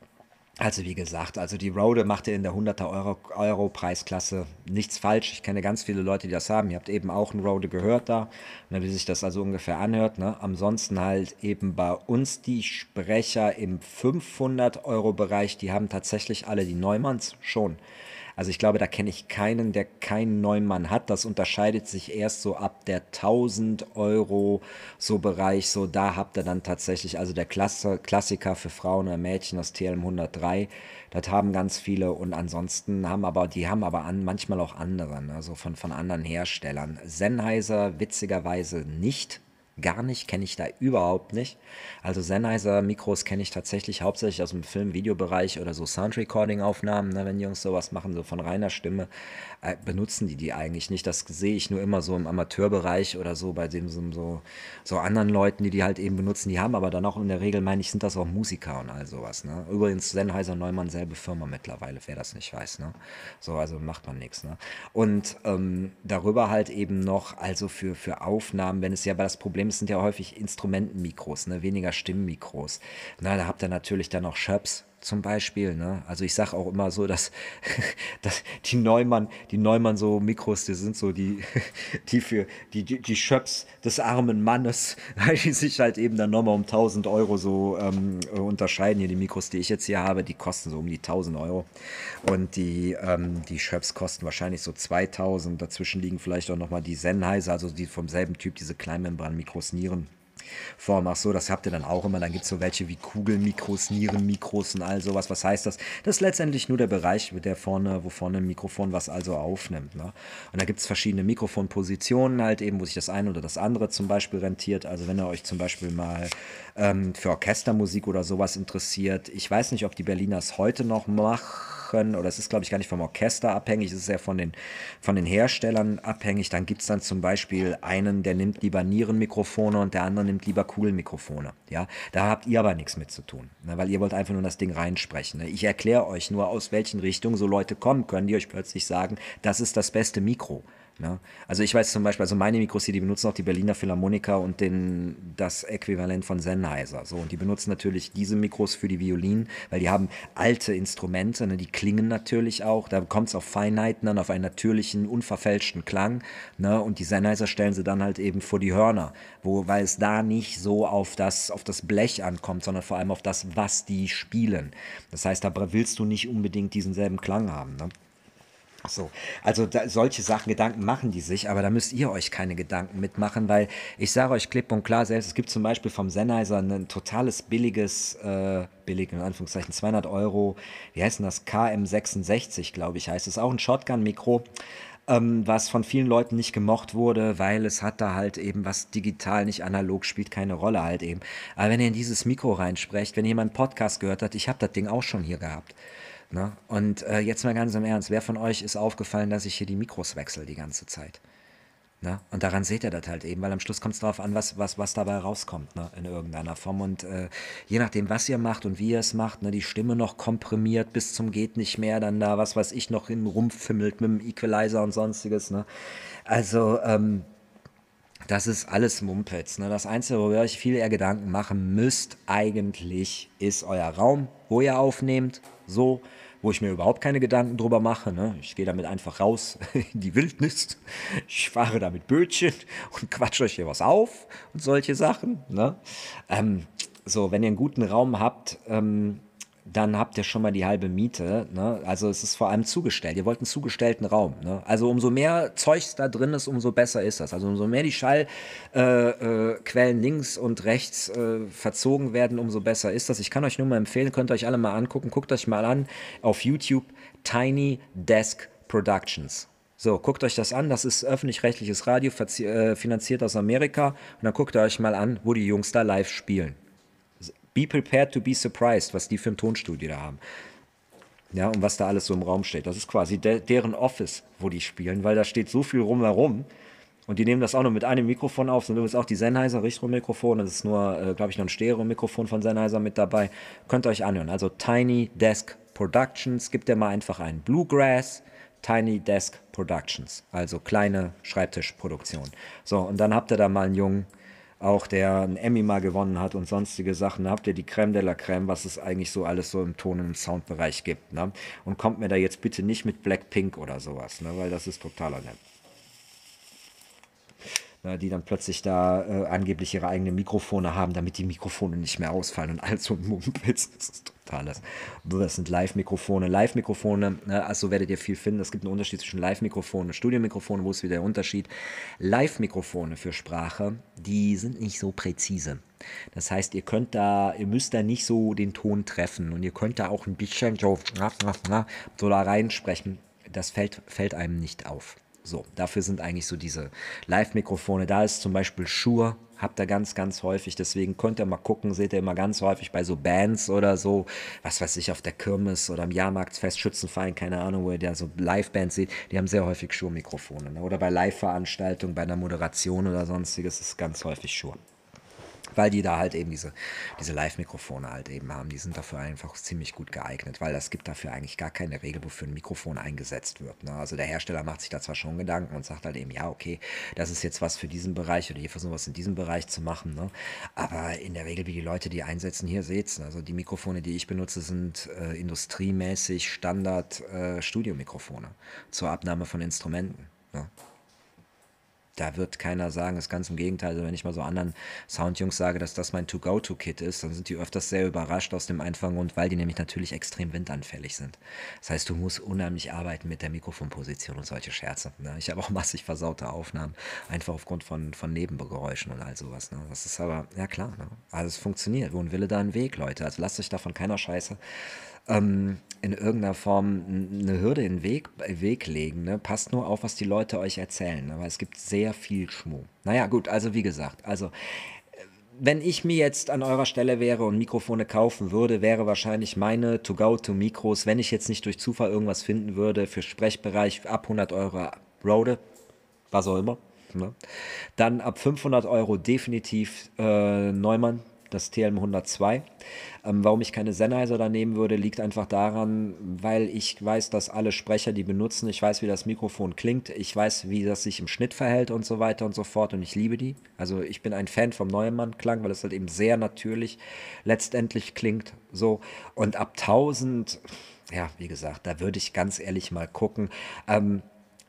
A: Also wie gesagt, also die Rode macht ihr in der hunderter Euro, Euro Preisklasse nichts falsch. Ich kenne ganz viele Leute, die das haben. Ihr habt eben auch einen Rode gehört da, ne, wie sich das also ungefähr anhört. Ne? Ansonsten halt eben bei uns die Sprecher im fünfhundert Euro Bereich, die haben tatsächlich alle die Neumanns schon. Also ich glaube, da kenne ich keinen, der keinen Neumann hat. Das unterscheidet sich erst so ab der tausend Euro so Bereich. So da habt ihr dann tatsächlich, also der Klasse, Klassiker für Frauen oder Mädchen, das T L M hundertdrei. Das haben ganz viele und ansonsten haben aber, die haben aber an, manchmal auch andere, ne? Also von, von anderen Herstellern. Sennheiser witzigerweise nicht. Gar nicht, kenne ich da überhaupt nicht. Also Sennheiser-Mikros kenne ich tatsächlich hauptsächlich aus dem Film-Videobereich oder so Soundrecording-Aufnahmen, ne, wenn die Jungs sowas machen, so von reiner Stimme, äh, benutzen die die eigentlich nicht. Das sehe ich nur immer so im Amateurbereich oder so bei dem so, so, so anderen Leuten, die die halt eben benutzen. Die haben aber dann auch in der Regel, meine ich, sind das auch Musiker und all sowas. Ne? Übrigens Sennheiser Neumann, selbe Firma mittlerweile, wer das nicht weiß. Ne? So, also macht man nichts. Ne? Und ähm, darüber halt eben noch, also für, für Aufnahmen, wenn es ja bei das Problem es sind ja häufig Instrumentenmikros, ne? Weniger Stimmmikros. Na, da habt ihr natürlich dann noch Schöps zum Beispiel. Ne? Also ich sage auch immer so, dass, dass die Neumann, die Neumann so Mikros, die sind so die, die für die, die, die Schöps des armen Mannes, weil die sich halt eben dann nochmal um tausend Euro so ähm, unterscheiden. Hier die Mikros, die ich jetzt hier habe, die kosten so um die tausend Euro. Und die, ähm, die Schöps kosten wahrscheinlich so zweitausend. Dazwischen liegen vielleicht auch nochmal die Sennheiser, also die vom selben Typ, diese Kleinmembran-Mikros, Nieren. Form. Ach so, das habt ihr dann auch immer. Dann gibt es so welche wie Kugelmikros, Nierenmikros und all sowas. Was heißt das? Das ist letztendlich nur der Bereich, der vorne, wo vorne ein Mikrofon was also aufnimmt. Ne? Und da gibt es verschiedene Mikrofonpositionen halt eben, wo sich das eine oder das andere zum Beispiel rentiert. Also wenn ihr euch zum Beispiel mal ähm, für Orchestermusik oder sowas interessiert, ich weiß nicht, ob die Berliners heute noch machen, oder es ist, glaube ich, gar nicht vom Orchester abhängig, es ist ja von den, von den Herstellern abhängig. Dann gibt es dann zum Beispiel einen, der nimmt lieber Nierenmikrofone und der andere nimmt lieber Kugelmikrofone. Ja? Da habt ihr aber nichts mit zu tun, ne? Weil ihr wollt einfach nur das Ding reinsprechen. Ne? Ich erkläre euch nur, aus welchen Richtungen so Leute kommen können, die euch plötzlich sagen, das ist das beste Mikro. Ne? Also ich weiß zum Beispiel, also meine Mikros hier, die benutzen auch die Berliner Philharmoniker und den, das Äquivalent von Sennheiser. So, und die benutzen natürlich diese Mikros für die Violinen, weil die haben alte Instrumente, ne? Die klingen natürlich auch, da kommt es auf Feinheiten an, auf einen natürlichen, unverfälschten Klang. Ne? Und die Sennheiser stellen sie dann halt eben vor die Hörner, wo, weil es da nicht so auf das, auf das Blech ankommt, sondern vor allem auf das, was die spielen. Das heißt, da willst du nicht unbedingt diesen selben Klang haben. Ne? So, also da, solche Sachen, Gedanken machen die sich, aber da müsst ihr euch keine Gedanken mitmachen, weil ich sage euch klipp und klar, selbst es gibt zum Beispiel vom Sennheiser ein totales billiges, äh, billig in Anführungszeichen zweihundert Euro, wie heißt denn das, K M sechsundsechzig, glaube ich, heißt es, auch ein Shotgun-Mikro, ähm, was von vielen Leuten nicht gemocht wurde, weil es hat da halt eben was digital, nicht analog, spielt keine Rolle halt eben. Aber wenn ihr in dieses Mikro reinsprecht, wenn jemand einen Podcast gehört hat, ich habe das Ding auch schon hier gehabt. Ne? Und äh, jetzt mal ganz im Ernst, wer von euch ist aufgefallen, dass ich hier die Mikros wechsle die ganze Zeit? Ne? Und daran seht ihr das halt eben, weil am Schluss kommt es darauf an, was, was, was dabei rauskommt, ne? In irgendeiner Form. Und äh, je nachdem, was ihr macht und wie ihr es macht, ne? Die Stimme noch komprimiert bis zum geht nicht mehr, dann da was weiß ich noch im rumfimmelt mit dem Equalizer und sonstiges. Ne? Also ähm, das ist alles Mumpitz. Ne? Das Einzige, wo ihr euch viel eher Gedanken machen müsst, eigentlich ist euer Raum, wo ihr aufnehmt, so, wo ich mir überhaupt keine Gedanken drüber mache. Ne? Ich gehe damit einfach raus in die Wildnis. Ich fahre da mit Bötchen und quatsche euch hier was auf und solche Sachen. Ne? Ähm, so, wenn ihr einen guten Raum habt, ähm, dann habt ihr schon mal die halbe Miete. Ne? Also es ist vor allem zugestellt. Ihr wollt einen zugestellten Raum. Ne? Also umso mehr Zeugs da drin ist, umso besser ist das. Also umso mehr die Schallquellen äh, äh, Quellen links und rechts äh, verzogen werden, umso besser ist das. Ich kann euch nur mal empfehlen, könnt ihr euch alle mal angucken. Guckt euch mal an auf YouTube Tiny Desk Productions. So, guckt euch das an. Das ist öffentlich-rechtliches Radio, äh, finanziert aus Amerika. Und dann guckt ihr euch mal an, wo die Jungs da live spielen. Be prepared to be surprised, was die für ein Tonstudio da haben. Ja, und was da alles so im Raum steht. Das ist quasi de deren Office, wo die spielen, weil da steht so viel rumherum. Und die nehmen das auch noch mit einem Mikrofon auf. Und übrigens auch die Sennheiser Richtmikrofon. Das ist nur, äh, glaube ich, noch ein Stereo-Mikrofon von Sennheiser mit dabei. Könnt ihr euch anhören. Also Tiny Desk Productions. Gebt ihr mal einfach ein. Bluegrass Tiny Desk Productions. Also kleine Schreibtischproduktion. So, und dann habt ihr da mal einen Jungen, auch der einen Emmy mal gewonnen hat und sonstige Sachen. Da habt ihr die Crème de la Crème, was es eigentlich so alles so im Ton- und im Soundbereich gibt. Ne? Und kommt mir da jetzt bitte nicht mit Blackpink oder sowas, ne? Weil das ist totaler Nett. Die dann plötzlich da äh, angeblich ihre eigenen Mikrofone haben, damit die Mikrofone nicht mehr ausfallen und all so ein Mumpitz. Das ist totales. Das sind Live-Mikrofone. Live-Mikrofone, äh, also werdet ihr viel finden. Es gibt einen Unterschied zwischen Live-Mikrofonen und Studio-Mikrofonen. Wo ist wieder der Unterschied? Live-Mikrofone für Sprache, die sind nicht so präzise. Das heißt, ihr könnt da, ihr müsst da nicht so den Ton treffen und ihr könnt da auch ein bisschen so, so da reinsprechen. Das fällt, fällt einem nicht auf. So, dafür sind eigentlich so diese Live-Mikrofone. Da ist zum Beispiel Shure, habt ihr ganz, ganz häufig. Deswegen könnt ihr mal gucken, seht ihr immer ganz häufig bei so Bands oder so, was weiß ich, auf der Kirmes oder im Jahrmarktsfest, Schützenverein, keine Ahnung, wo ihr da so Live-Bands seht, die haben sehr häufig Shure-Mikrofone. Ne? Oder bei Live-Veranstaltungen, bei einer Moderation oder sonstiges ist ganz häufig Shure. Weil die da halt eben diese, diese Live-Mikrofone halt eben haben. Die sind dafür einfach ziemlich gut geeignet, weil es gibt dafür eigentlich gar keine Regel, wofür ein Mikrofon eingesetzt wird. Ne? Also der Hersteller macht sich da zwar schon Gedanken und sagt halt eben, ja, okay, das ist jetzt was für diesen Bereich oder hier versuchen wir was in diesem Bereich zu machen. Ne? Aber in der Regel, wie die Leute die einsetzen, hier seht's. Also die Mikrofone, die ich benutze, sind äh, industriemäßig Standard-Studio-Mikrofone zur Abnahme von Instrumenten. Ne? Da wird keiner sagen, das ist ganz im Gegenteil. Also wenn ich mal so anderen Soundjungs sage, dass das mein To-Go-To-Kit ist, dann sind die öfters sehr überrascht aus dem einfachen Grund, weil die nämlich natürlich extrem windanfällig sind. Das heißt, du musst unheimlich arbeiten mit der Mikrofonposition und solche Scherze. Ne? Ich habe auch massig versaute Aufnahmen, einfach aufgrund von, von Nebengeräuschen und all sowas. Ne? Das ist aber, ja klar, ne? Also es funktioniert. Wo ein Wille, da ein Weg, Leute. Also lasst euch davon keiner Scheiße ähm, in irgendeiner Form eine Hürde in den Weg, Weg legen. Ne? Passt nur auf, was die Leute euch erzählen. Ne? Weil es gibt sehr viel Schmuh. Naja, gut, also wie gesagt, also wenn ich mir jetzt an eurer Stelle wäre und Mikrofone kaufen würde, wäre wahrscheinlich meine To-Go-To-Mikros, wenn ich jetzt nicht durch Zufall irgendwas finden würde, für Sprechbereich ab hundert Euro Rode, was auch immer. Ne? Dann ab fünfhundert Euro definitiv äh, Neumann, das T M hundertzwei. Ähm, warum ich keine Sennheiser da nehmen würde, liegt einfach daran, weil ich weiß, dass alle Sprecher die benutzen. Ich weiß, wie das Mikrofon klingt. Ich weiß, wie das sich im Schnitt verhält und so weiter und so fort. Und ich liebe die. Also ich bin ein Fan vom Neumann-Klang, weil es halt eben sehr natürlich letztendlich klingt. So. Und ab tausend, ja, wie gesagt, da würde ich ganz ehrlich mal gucken. Ähm,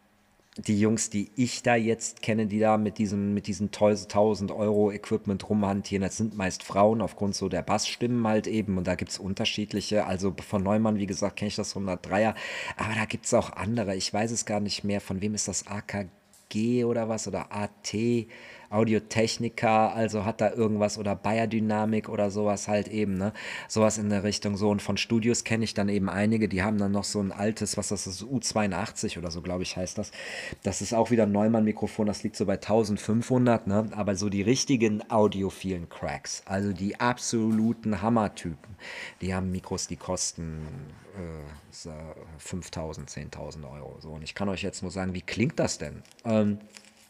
A: Die Jungs, die ich da jetzt kenne, die da mit diesem, mit diesem tausend Euro Equipment rumhantieren, das sind meist Frauen aufgrund so der Bassstimmen halt eben. Und da gibt es unterschiedliche. Also von Neumann, wie gesagt, kenne ich das hundertdreier. Aber da gibt es auch andere. Ich weiß es gar nicht mehr. Von wem ist das A K G oder was? Oder A T? Audiotechnica, also hat da irgendwas oder Bayer-Dynamik oder sowas halt eben, ne? Sowas in der Richtung so. Und von Studios kenne ich dann eben einige, die haben dann noch so ein altes, was das ist, U zweiundachtzig oder so, glaube ich, heißt das. Das ist auch wieder ein Neumann-Mikrofon, das liegt so bei eintausendfünfhundert, ne? Aber so die richtigen audiophilen Cracks, also die absoluten Hammertypen, die haben Mikros, die kosten äh, fünftausend, zehntausend Euro. So. Und ich kann euch jetzt nur sagen, wie klingt das denn? Ähm,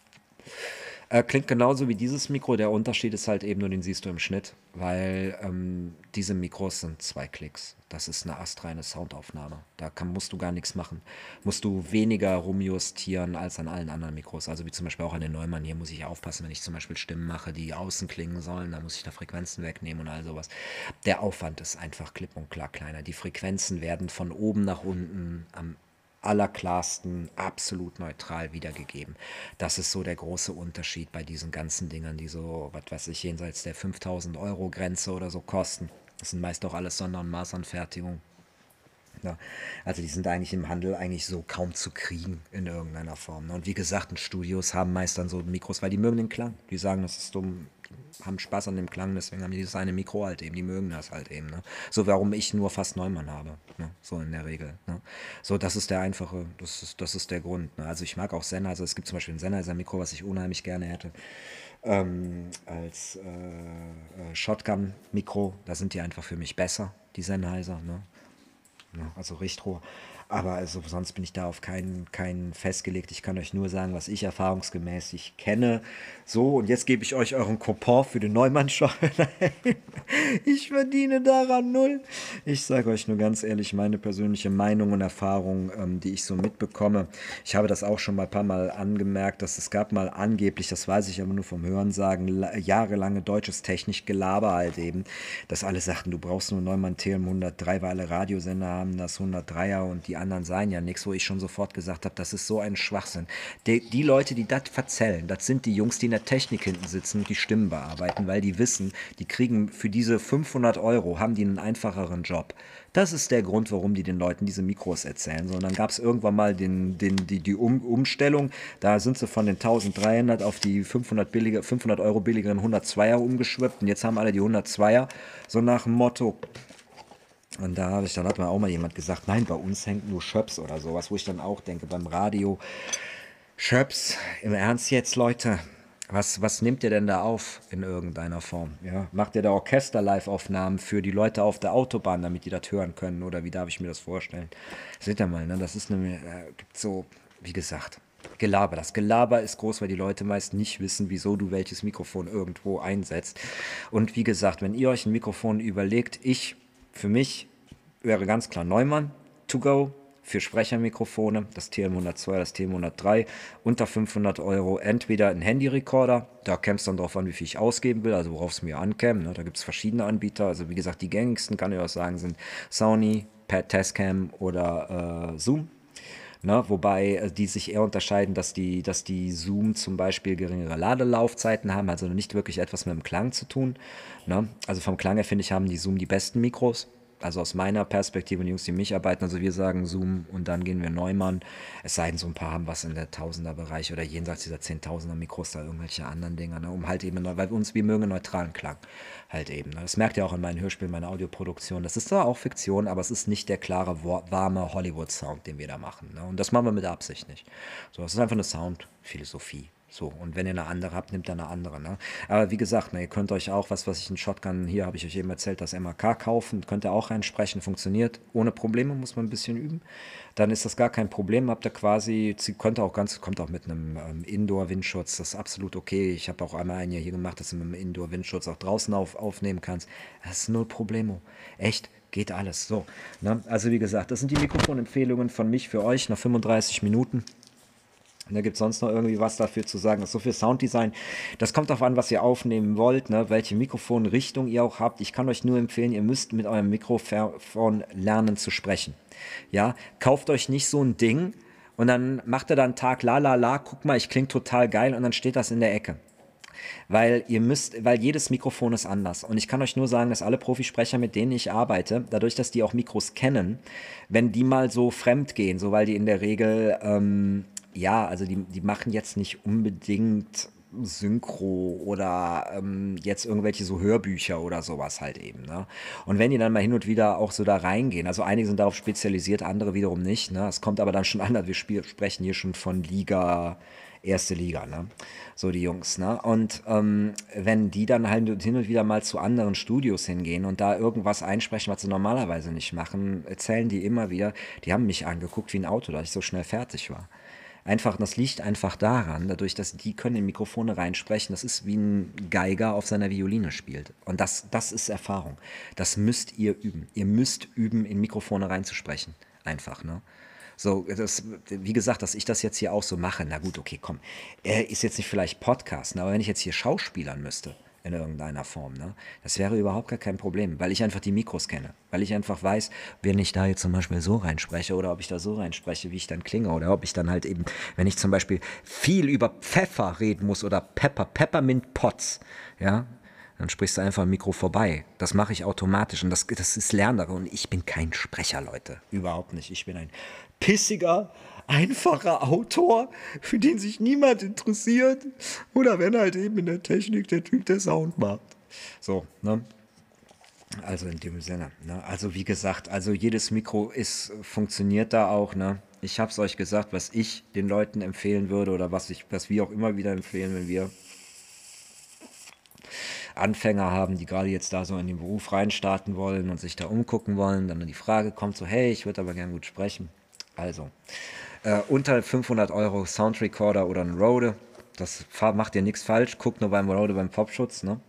A: Äh, klingt genauso wie dieses Mikro, der Unterschied ist halt eben nur, den siehst du im Schnitt, weil ähm, diese Mikros sind zwei Klicks. Das ist eine astreine Soundaufnahme. Da kann, musst du gar nichts machen. Musst du weniger rumjustieren als an allen anderen Mikros. Also wie zum Beispiel auch an den Neumann. Hier muss ich aufpassen, wenn ich zum Beispiel Stimmen mache, die außen klingen sollen, da muss ich da Frequenzen wegnehmen und all sowas. Der Aufwand ist einfach klipp und klar kleiner. Die Frequenzen werden von oben nach unten am allerklarsten, absolut neutral wiedergegeben. Das ist so der große Unterschied bei diesen ganzen Dingern, die so, was weiß ich, jenseits der fünftausend Euro Grenze oder so kosten. Das sind meist auch alles Sonder- und Maßanfertigungen. Ja, also die sind eigentlich im Handel eigentlich so kaum zu kriegen in irgendeiner Form. Und wie gesagt, in Studios haben meist dann so Mikros, weil die mögen den Klang. Die sagen, das ist dumm, die haben Spaß an dem Klang, deswegen haben die dieses eine Mikro halt eben, die mögen das halt eben. Ne? So, warum ich nur fast Neumann habe, ne? So in der Regel. Ne? So, das ist der einfache, das ist, das ist der Grund. Ne? Also ich mag auch Sennheiser, also es gibt zum Beispiel ein Sennheiser-Mikro, was ich unheimlich gerne hätte. ähm, als äh, äh, Shotgun-Mikro. Da sind die einfach für mich besser, die Sennheiser. Ne? Ja, also Richtrohr. Aber also sonst bin ich da auf keinen, keinen festgelegt. Ich kann euch nur sagen, was ich erfahrungsgemäß ich kenne. So, und jetzt gebe ich euch euren Coupon für den Neumann-Shop. Ich verdiene daran null. Ich sage euch nur ganz ehrlich meine persönliche Meinung und Erfahrung, ähm, die ich so mitbekomme. Ich habe das auch schon mal ein paar Mal angemerkt, dass es gab mal angeblich, das weiß ich aber nur vom Hörensagen, la- jahrelange deutsches Technikgelaber halt eben, dass alle sagten, du brauchst nur Neumann T M hundertdrei, weil alle Radiosender haben das hundertdreier und die anderen seien ja nichts, wo ich schon sofort gesagt habe, das ist so ein Schwachsinn. Die, die Leute, die das verzellen, das sind die Jungs, die in der Technik hinten sitzen und die Stimmen bearbeiten, weil die wissen, die kriegen für diese fünfhundert Euro, haben die einen einfacheren Job. Das ist der Grund, warum die den Leuten diese Mikros erzählen. So, und dann gab es irgendwann mal den, den, die, die um Umstellung, da sind sie von den dreizehnhundert auf die fünfhundert, billiger, fünfhundert Euro billigeren hundertzweier umgeschwippt und jetzt haben alle die hundertzweier, so nach dem Motto. Und da habe ich, dann hat mir auch mal jemand gesagt, nein, bei uns hängt nur Schöps oder sowas, wo ich dann auch denke, beim Radio, Schöps, im Ernst jetzt, Leute, was, was nehmt ihr denn da auf in irgendeiner Form? Ja? Macht ihr da Orchester-Live-Aufnahmen für die Leute auf der Autobahn, damit die das hören können? Oder wie darf ich mir das vorstellen? Seht ihr mal, ne? Das ist eine, äh, gibt so, wie gesagt, Gelaber. Das Gelaber ist groß, weil die Leute meist nicht wissen, wieso du welches Mikrofon irgendwo einsetzt. Und wie gesagt, wenn ihr euch ein Mikrofon überlegt, ich, für mich, wäre ganz klar Neumann, to go, für Sprechermikrofone, das T M hundertzwei, das T M hundertdrei, unter fünfhundert Euro entweder ein Handyrekorder, da käme es dann drauf an, wie viel ich ausgeben will, also worauf es mir ankäme, ne? Da gibt es verschiedene Anbieter, also wie gesagt, die gängigsten, kann ich auch sagen, sind Sony, Pat Tascam oder äh, Zoom. Ne, wobei äh, die sich eher unterscheiden, dass die, dass die Zoom zum Beispiel geringere Ladelaufzeiten haben, also nicht wirklich etwas mit dem Klang zu tun. Ne? Also vom Klang her finde ich, haben die Zoom die besten Mikros. Also aus meiner Perspektive, die Jungs, die mich arbeiten, also wir sagen Zoom und dann gehen wir Neumann. Es sei denn, so ein paar haben was in der Tausender-Bereich oder jenseits dieser Zehntausender Mikros da irgendwelche anderen Dinger, ne? Um halt eben, weil uns, wir mögen neutralen Klang halt eben. Ne? Das merkt ihr auch in meinen Hörspielen, meiner Audioproduktion. Das ist zwar auch Fiktion, aber es ist nicht der klare, warme Hollywood-Sound, den wir da machen. Ne? Und das machen wir mit Absicht nicht. So, das ist einfach eine Soundphilosophie. So, und wenn ihr eine andere habt, nimmt ihr eine andere. Ne? Aber wie gesagt, ne, ihr könnt euch auch, was was ich einen Shotgun, hier habe ich euch eben erzählt, das M A K kaufen, könnt ihr auch reinsprechen, funktioniert ohne Probleme, muss man ein bisschen üben. Dann ist das gar kein Problem, habt ihr quasi, könnt ihr auch ganz, kommt auch mit einem ähm, Indoor-Windschutz, das ist absolut okay. Ich habe auch einmal ein Jahr hier gemacht, dass du mit einem Indoor-Windschutz auch draußen auf, aufnehmen kannst. Das ist null Problemo. Echt, geht alles. So, ne? Also wie gesagt, das sind die Mikrofonempfehlungen von mich für euch nach fünfunddreißig Minuten. Und da gibt es sonst noch irgendwie was dafür zu sagen. Das ist so viel Sounddesign. Das kommt darauf an, was ihr aufnehmen wollt, ne? Welche Mikrofonrichtung ihr auch habt. Ich kann euch nur empfehlen, ihr müsst mit eurem Mikrofon lernen zu sprechen. Ja, kauft euch nicht so ein Ding und dann macht ihr da einen Tag la la la, guck mal, ich klinge total geil und dann steht das in der Ecke. Weil ihr müsst, weil jedes Mikrofon ist anders. Und ich kann euch nur sagen, dass alle Profisprecher, mit denen ich arbeite, dadurch, dass die auch Mikros kennen, wenn die mal so fremd gehen, so weil die in der Regel ähm, ja, also die, die machen jetzt nicht unbedingt Synchro oder ähm, jetzt irgendwelche so Hörbücher oder sowas halt eben. Ne? Und wenn die dann mal hin und wieder auch so da reingehen, also einige sind darauf spezialisiert, andere wiederum nicht. Ne? Es kommt aber dann schon an, wir spiel, sprechen hier schon von Liga, erste Liga, ne? So die Jungs. Ne? Und ähm, wenn die dann halt hin und wieder mal zu anderen Studios hingehen und da irgendwas einsprechen, was sie normalerweise nicht machen, erzählen die immer wieder, die haben mich angeguckt wie ein Auto, da ich so schnell fertig war. Einfach, das liegt einfach daran, dadurch, dass die können in Mikrofone reinsprechen. Das ist wie ein Geiger auf seiner Violine spielt. Und das, das ist Erfahrung. Das müsst ihr üben. Ihr müsst üben, in Mikrofone reinzusprechen. Einfach, ne? So, das, wie gesagt, dass ich das jetzt hier auch so mache. Na gut, okay, komm. Er ist jetzt nicht vielleicht Podcast, ne? Aber wenn ich jetzt hier schauspielern müsste, in irgendeiner Form, ne? Das wäre überhaupt gar kein Problem, weil ich einfach die Mikros kenne, weil ich einfach weiß, wenn ich da jetzt zum Beispiel so reinspreche oder ob ich da so reinspreche, wie ich dann klinge oder ob ich dann halt eben, wenn ich zum Beispiel viel über Pfeffer reden muss oder Pepper, Peppermint Potts, ja, dann sprichst du einfach am Mikro vorbei. Das mache ich automatisch und das, das ist Lernsache und ich bin kein Sprecher, Leute, überhaupt nicht. Ich bin ein pissiger, einfacher Autor, für den sich niemand interessiert. Oder wenn halt eben in der Technik der Typ, der Sound macht. So, ne? Also in dem Sinne. Ne? Also wie gesagt, also jedes Mikro ist, funktioniert da auch. Ne? Ich habe es euch gesagt, was ich den Leuten empfehlen würde oder was, ich, was wir auch immer wieder empfehlen, wenn wir Anfänger haben, die gerade jetzt da so in den Beruf reinstarten wollen und sich da umgucken wollen, dann die Frage kommt so, hey, ich würde aber gern gut sprechen. Also, äh, unter fünfhundert Euro Soundrecorder oder ein Rode, das macht ihr nichts falsch, guckt nur beim Rode beim Popschutz, ne?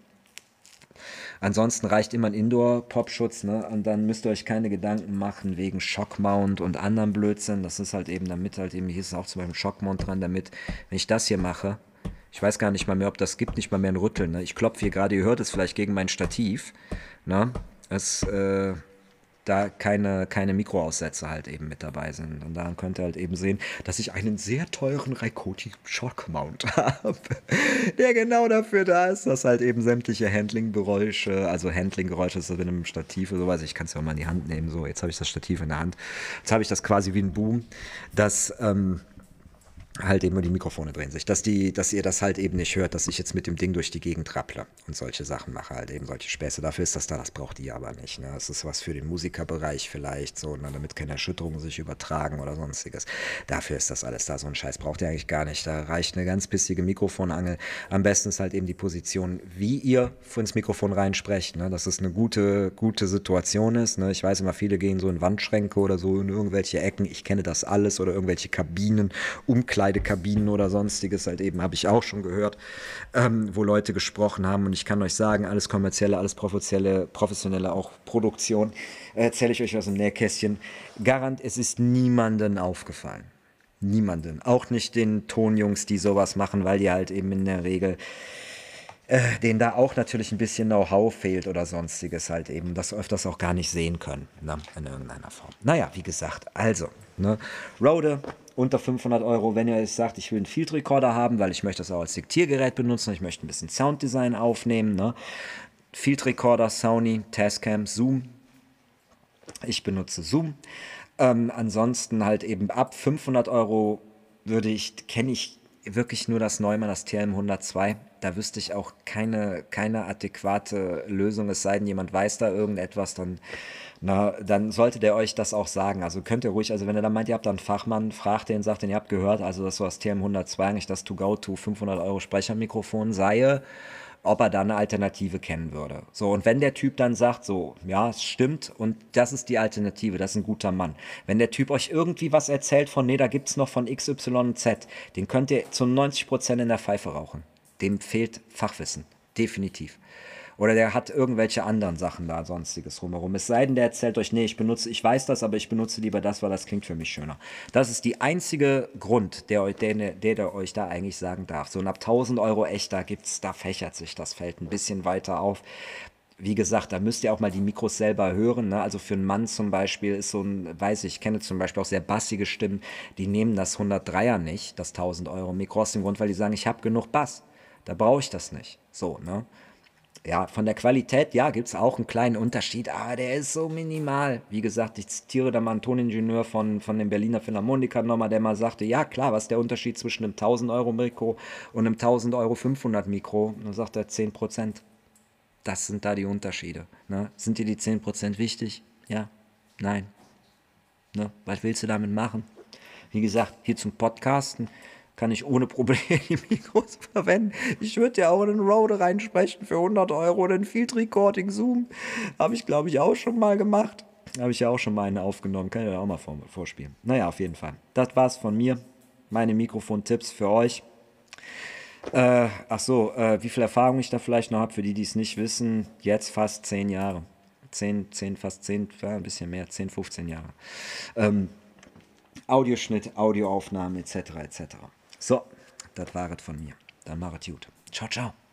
A: Ansonsten reicht immer ein Indoor-Popschutz, ne? Und dann müsst ihr euch keine Gedanken machen wegen Shockmount und anderen Blödsinn. Das ist halt eben damit halt eben, hier ist auch zum Beispiel Shockmount dran, damit, wenn ich das hier mache, ich weiß gar nicht mal mehr, ob das gibt, nicht mal mehr ein Rütteln, ne? Ich klopfe hier gerade, ihr hört es vielleicht gegen mein Stativ, ne? Es, äh, da keine, keine Mikroaussätze halt eben mit dabei sind. Und daran könnt ihr halt eben sehen, dass ich einen sehr teuren Raikkonen Shockmount habe, der genau dafür da ist, dass halt eben sämtliche Handling-Geräusche, also Handling-Geräusche ist mit einem Stativ oder sowas, ich kann es ja auch mal in die Hand nehmen, so, jetzt habe ich das Stativ in der Hand, jetzt habe ich das quasi wie ein Boom, dass, ähm, halt eben nur die Mikrofone drehen sich, dass, die, dass ihr das halt eben nicht hört, dass ich jetzt mit dem Ding durch die Gegend trapple und solche Sachen mache, halt eben solche Späße. Dafür ist das da, das braucht ihr aber nicht. Ne? Das ist was für den Musikerbereich vielleicht, so, ne? Damit keine Erschütterungen sich übertragen oder sonstiges. Dafür ist das alles da, so ein Scheiß braucht ihr eigentlich gar nicht. Da reicht eine ganz bissige Mikrofonangel. Am besten ist halt eben die Position, wie ihr ins Mikrofon reinsprecht, ne? Dass es eine gute, gute Situation ist. Ne? Ich weiß immer, viele gehen so in Wandschränke oder so in irgendwelche Ecken. Ich kenne das alles oder irgendwelche Kabinen, Umkleidungen, Kabinen oder sonstiges, halt eben, habe ich auch schon gehört, ähm, wo Leute gesprochen haben und ich kann euch sagen, alles kommerzielle, alles professionelle, professionelle auch Produktion, äh, erzähle ich euch aus dem Nähkästchen, garant, es ist niemandem aufgefallen. Niemanden. Auch nicht den Tonjungs, die sowas machen, weil die halt eben in der Regel Äh, denen da auch natürlich ein bisschen Know-how fehlt oder sonstiges halt eben, das öfters auch gar nicht sehen können, ne, in irgendeiner Form. Naja, wie gesagt, also, ne, Rode unter fünfhundert Euro, wenn ihr euch sagt, ich will einen Field Recorder haben, weil ich möchte das auch als Diktiergerät benutzen, ich möchte ein bisschen Sounddesign aufnehmen, ne, Field Recorder, Sony, Tascam, Zoom, ich benutze Zoom, ähm, ansonsten halt eben ab fünfhundert Euro würde ich, kenne ich wirklich nur das Neumann, das T M hundertzwei. Da wüsste ich auch keine, keine adäquate Lösung, es sei denn, jemand weiß da irgendetwas, dann, na, dann sollte der euch das auch sagen. Also könnt ihr ruhig, also wenn ihr dann meint, ihr habt da einen Fachmann, fragt den, sagt den, ihr habt gehört, also das war das T M hundertzwei, eigentlich das To-Go-To fünfhundert Euro Sprechermikrofon sei, ob er da eine Alternative kennen würde. So, und wenn der Typ dann sagt, so, ja, es stimmt und das ist die Alternative, das ist ein guter Mann. Wenn der Typ euch irgendwie was erzählt von, nee, da gibt es noch von X Y Z, den könnt ihr zu neunzig Prozent in der Pfeife rauchen. Dem fehlt Fachwissen, definitiv. Oder der hat irgendwelche anderen Sachen da, sonstiges rumherum. Es sei denn, der erzählt euch, nee, ich benutze, ich weiß das, aber ich benutze lieber das, weil das klingt für mich schöner. Das ist die einzige Grund, der, der, der, der euch da eigentlich sagen darf. So, und ab tausend Euro echt, da gibt's, da fächert sich das Feld ein bisschen weiter auf. Wie gesagt, da müsst ihr auch mal die Mikros selber hören. Ne? Also für einen Mann zum Beispiel ist so ein, weiß ich, ich kenne zum Beispiel auch sehr bassige Stimmen, die nehmen das hundertdreier nicht, das tausend Euro Mikro, aus dem Grund, weil die sagen, ich habe genug Bass. Da brauche ich das nicht. So, ne? Ja, von der Qualität, ja, gibt es auch einen kleinen Unterschied, aber der ist so minimal. Wie gesagt, ich zitiere da mal einen Toningenieur von, von den Berliner Philharmonikern nochmal, der mal sagte, ja klar, was ist der Unterschied zwischen einem tausend Euro Mikro und einem tausend Euro fünfhundert Mikro? Und dann sagt er zehn Prozent. Das sind da die Unterschiede. Ne? Sind dir die zehn Prozent wichtig? Ja, nein. Ne? Was willst du damit machen? Wie gesagt, hier zum Podcasten kann ich ohne Probleme die Mikros verwenden. Ich würde ja auch in einen Rode reinsprechen für hundert Euro oder ein Field Recording Zoom. Habe ich, glaube ich, auch schon mal gemacht. Habe ich ja auch schon mal eine aufgenommen. Kann ich ja auch mal vor, vorspielen. Naja, auf jeden Fall. Das war's von mir. Meine Mikrofon-Tipps für euch. Äh, ach so, äh, wie viel Erfahrung ich da vielleicht noch habe, für die, die es nicht wissen. Jetzt fast zehn Jahre. Zehn, zehn, fast zehn, ja, ein bisschen mehr, zehn, fünfzehn Jahre. Ähm, Audioschnitt, Audioaufnahmen et cetera et cetera. So, das war es von mir. Dann mach es gut. Ciao, ciao.